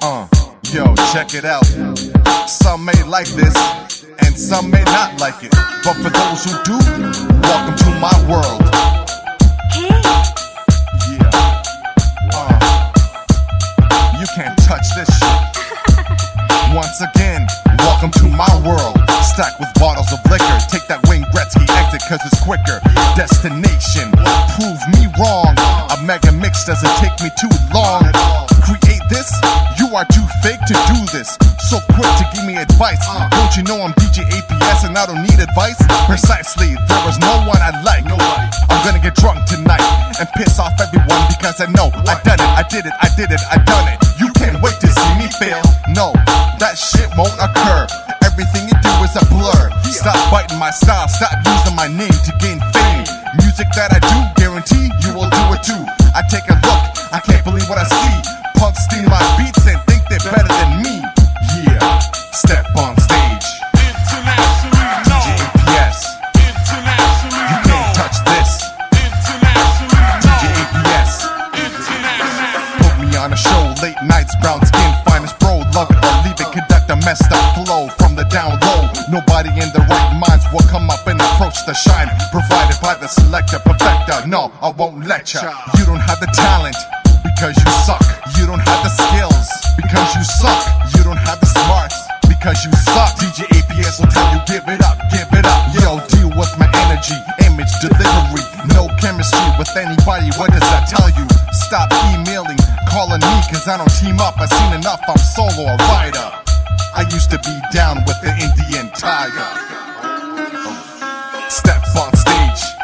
Yo, check it out. Some may like this, and some may not like it. But for those who do, welcome to my world. Yeah. You can't touch this shit. Once again, welcome to my world. Stacked with bottles of liquor. Take that Wayne Gretzky exit cause it's quicker. Destination, prove me wrong. A mega mix doesn't take me too long. Create this? You are too fake to do this. So quick to give me advice. Don't you know I'm DJ APS and I don't need advice? Precisely, there is no one I like. I'm gonna get drunk tonight and piss off everyone because I know I done it, I did it, I did it, I done it. You can't wait to see me fail. No, that shit won't occur. Everything you do is a blur. Stop biting my style, stop using my name to gain fame. Music that I do, guarantee you will do it too. I take a look, I can't believe what I see. Punks steal my beats and think they're better than me. Yeah, step on stage. DJ APS. You can't touch this. DJ APS. Put me on a show, late nights, brown skin, finest bro. Love it or leave it, conduct a messed up flow from the down low. Nobody in their right minds will come up and approach the shine provided by the selector perfecter. No, I won't let ya. You don't have the talent because you suck. You don't have the skills because you suck. You don't have the smarts because you suck. DJ APS will tell you give it up, give it up. Yo, deal with my energy, image, delivery. No chemistry with anybody, what does that tell you? Stop emailing, calling me cause I don't team up. I've seen enough, I'm solo, a rider. I used to be down with the Indian Tiger. Step on stage.